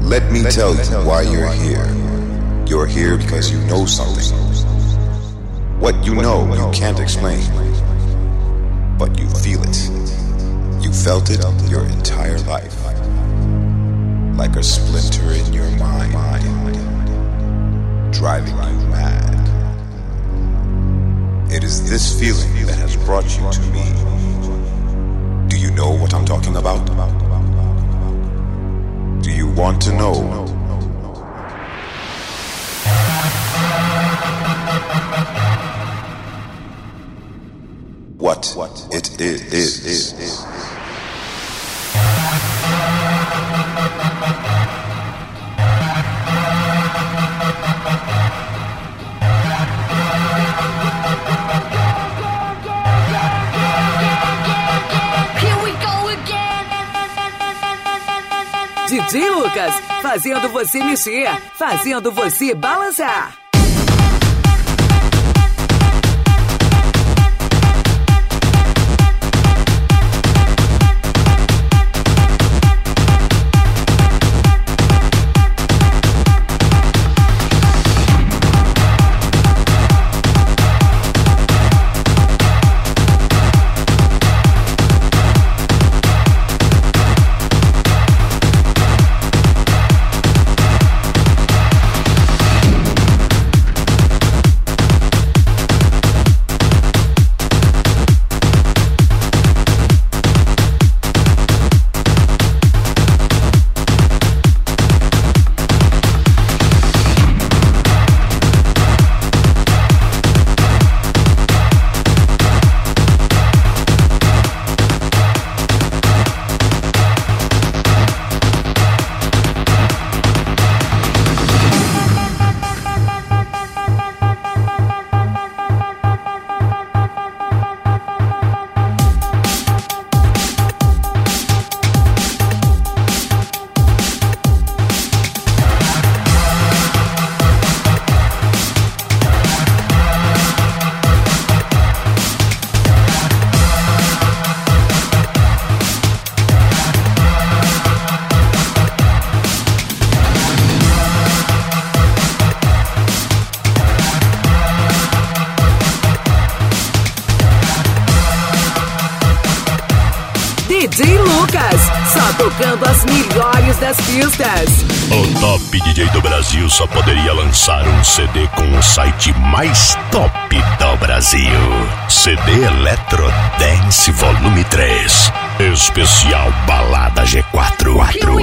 Let me tell you why you're here. You're here because you know something. What you know, you can't explain. But you feel it. You felt it your entire life. Like a splinter in your mind, driving you mad. It is this feeling that has brought you to me. Do you know what I'm talking about? Do you want to know? What it is. DJ Lucas, fazendo você mexer, fazendo você balançar. DJ Lucas, só tocando as melhores das pistas. O top DJ do Brasil só poderia lançar um CD com o site mais top do Brasil. CD Electro Dance Volume 3. Especial Balada G4.